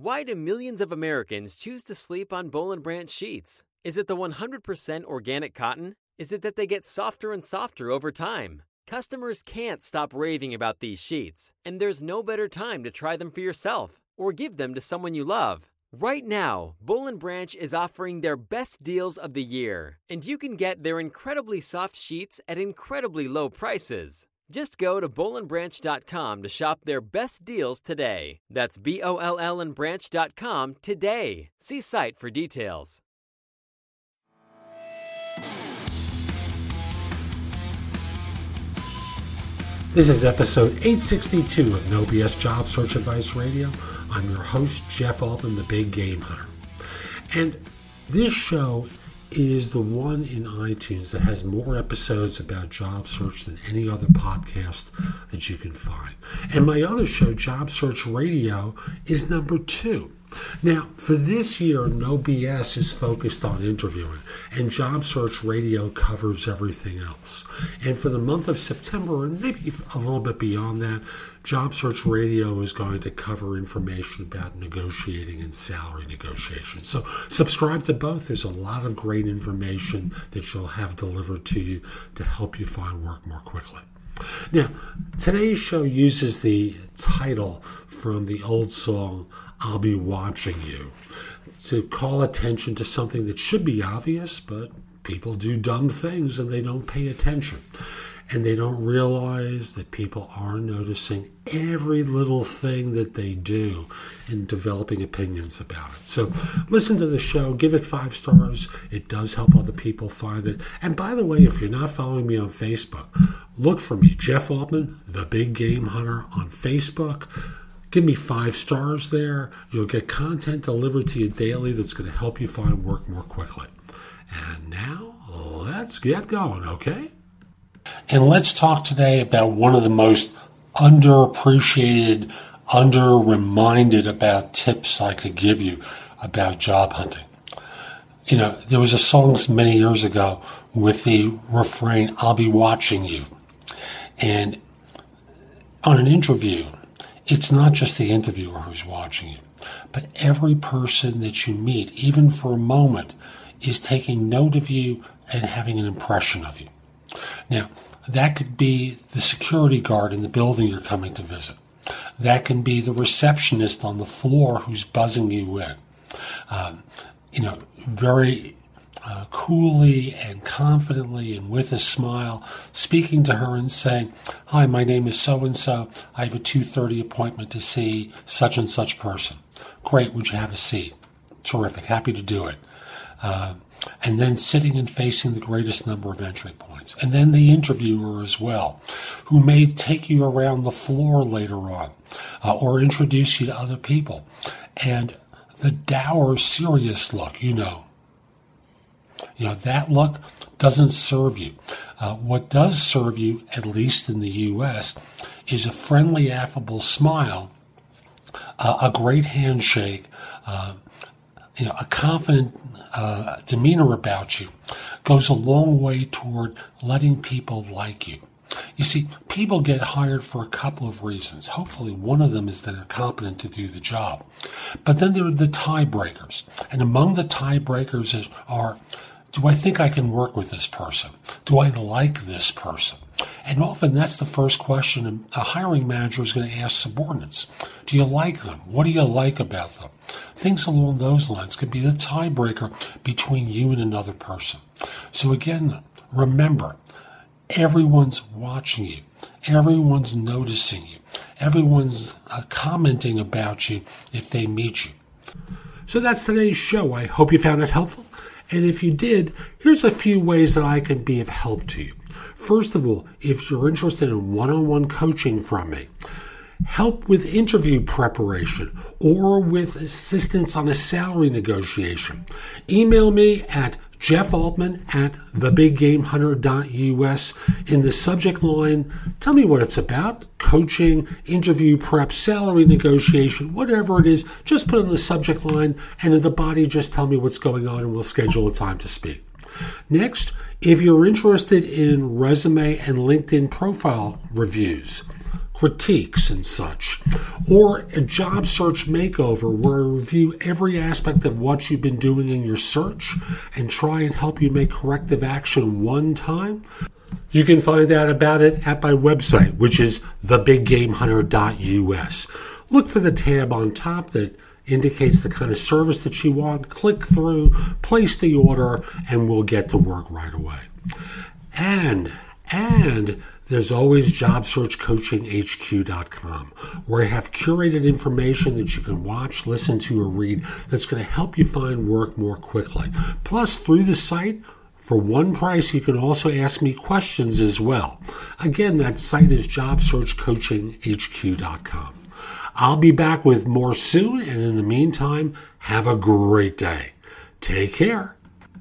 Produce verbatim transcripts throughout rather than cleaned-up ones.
Why do millions of Americans choose to sleep on Boll and Branch sheets? Is it the one hundred percent organic cotton? Is it that they get softer and softer over time? Customers can't stop raving about these sheets, and there's no better time to try them for yourself or give them to someone you love. Right now, Boll and Branch is offering their best deals of the year, and you can get their incredibly soft sheets at incredibly low prices. Just go to boll and branch dot com to shop their best deals today. That's B O L L and branch dot com today. See site for details. This is episode eight sixty-two of No B S Job Search Advice Radio. I'm your host, Jeff Altman, the Big Game Hunter. And this show is the one in iTunes that has more episodes about job search than any other podcast that you can find. And my other show, Job Search Radio, is number two. Now, for this year, No B S is focused on interviewing, and Job Search Radio covers everything else. And for the month of September, and maybe a little bit beyond that, Job Search Radio is going to cover information about negotiating and salary negotiation. So subscribe to both. There's a lot of great information that you'll have delivered to you to help you find work more quickly. Now, today's show uses the title from the old song, I'll Be Watching You, to call attention to something that should be obvious, but people do dumb things and they don't pay attention. And they don't realize that people are noticing every little thing that they do and developing opinions about it. So listen to the show, give it five stars. It does help other people find it. And by the way, if you're not following me on Facebook, look for me, Jeff Altman, the Big Game Hunter on Facebook. Give me five stars there. You'll get content delivered to you daily that's going to help you find work more quickly. And now, let's get going, okay? And let's talk today about one of the most underappreciated, under-reminded about tips I could give you about job hunting. You know, there was a song many years ago with the refrain, I'll be watching you. And on an interview, it's not just the interviewer who's watching you, but every person that you meet, even for a moment, is taking note of you and having an impression of you. Now, that could be the security guard in the building you're coming to visit. That can be the receptionist on the floor who's buzzing you in. Um, you know, very uh, coolly and confidently and with a smile, speaking to her and saying, hi, my name is so-and-so. I have a two thirty appointment to see such and such person. Great, would you have a seat? Terrific, happy to do it. Uh, and then sitting and facing the greatest number of entry points. And then the interviewer as well, who may take you around the floor later on uh, or introduce you to other people. And the dour, serious look, you know, you know, that look doesn't serve you. Uh, what does serve you, at least in the U S, is a friendly, affable smile, uh, a great handshake, uh, you know, a confident uh, demeanor about you goes a long way toward letting people like you. You see, people get hired for a couple of reasons. Hopefully one of them is that they're competent to do the job. But then there are the tiebreakers. And among the tiebreakers are, do I think I can work with this person? Do I like this person? And often that's the first question a hiring manager is going to ask subordinates. Do you like them? What do you like about them? Things along those lines can be the tiebreaker between you and another person. So again, remember, everyone's watching you. Everyone's noticing you. Everyone's uh, commenting about you if they meet you. So that's today's show. I hope you found it helpful. And if you did, here's a few ways that I can be of help to you. First of all, if you're interested in one-on-one coaching from me, help with interview preparation, or with assistance on a salary negotiation, email me at Jeff Altman at the big game hunter dot U S. In the subject line, tell me what it's about, coaching, interview prep, salary negotiation, whatever it is, just put it in the subject line, and in the body, just tell me what's going on, and we'll schedule a time to speak. Next, if you're interested in resume and LinkedIn profile reviews, critiques and such, or a job search makeover where I review every aspect of what you've been doing in your search and try and help you make corrective action one time, you can find out about it at my website, which is the big game hunter dot U S. Look for the tab on top that indicates the kind of service that you want. Click through, place the order, and we'll get to work right away. And, and there's always job search coaching H Q dot com, where I have curated information that you can watch, listen to, or read that's going to help you find work more quickly. Plus, through the site, for one price, you can also ask me questions as well. Again, that site is job search coaching H Q dot com. I'll be back with more soon, and in the meantime, have a great day. Take care.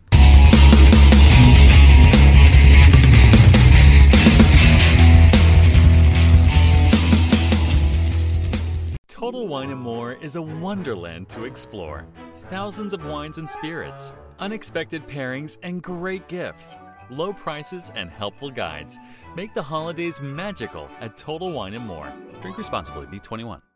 Total Wine and More is a wonderland to explore. Thousands of wines and spirits, unexpected pairings, and great gifts. Low prices and helpful guides make the holidays magical at Total Wine and More. Drink responsibly. Be twenty-one.